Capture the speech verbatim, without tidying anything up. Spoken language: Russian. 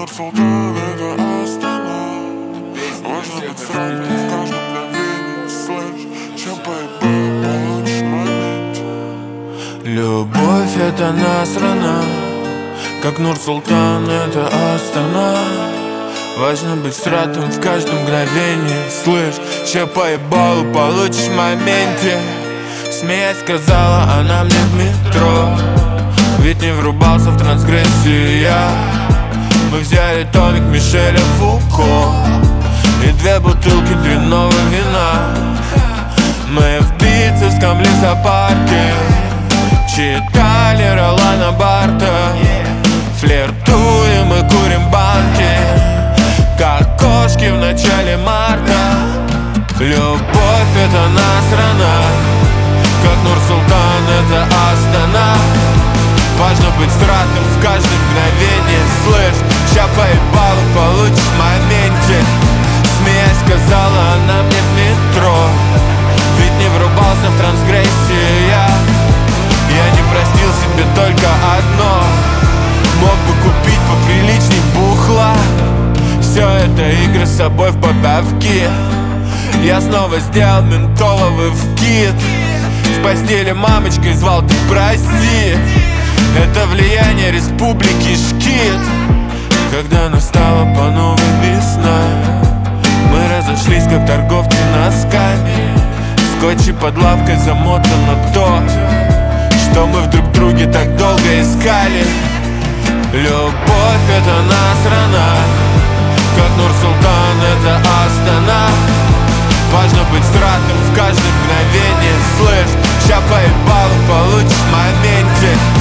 Нур-Султан — это Астана. Важно быть сразу в каждом мгновении. Слышь, ща поебаю, получишь в моменте. Любовь — это насрана, как Нур-Султан — это Астана. Важно быть стратом в каждом мгновении. Слышь, ща поебал, получишь в моменте. Смеясь сказала она мне в метро, ведь не врубался в трансгрессию я. Мы взяли томик Мишеля Фуко и две бутылки длинного вина. Мы в Битцевском лесопарке читали Ролана Барта. Флиртуем и курим банки, как кошки в начале марта. Любовь — это насрана, как Нур-Султан — это Астана. Важно быть стратом в каждом мгновении. Слышь, ща поебалу, получишь в моменте. Смеясь сказала она мне в метро, ведь не врубался в трансгрессию я. Я не простил себе только одно: мог бы купить поприличней бухла. Все это игры с собой в подавки. Я снова сделал ментоловый вкид. В постели мамочкой звал, ты прости. Это влияние республики Шкит. Когда настала по новой весна, мы разошлись, как торговцы носками. В скотче под лавкой замотано то, что мы в друг друге так долго искали. Любовь — это насрана, как Нур-Султан — это Астана. Важно быть стратом в каждом мгновении. Слышь, ща поебалу, получишь в моменте.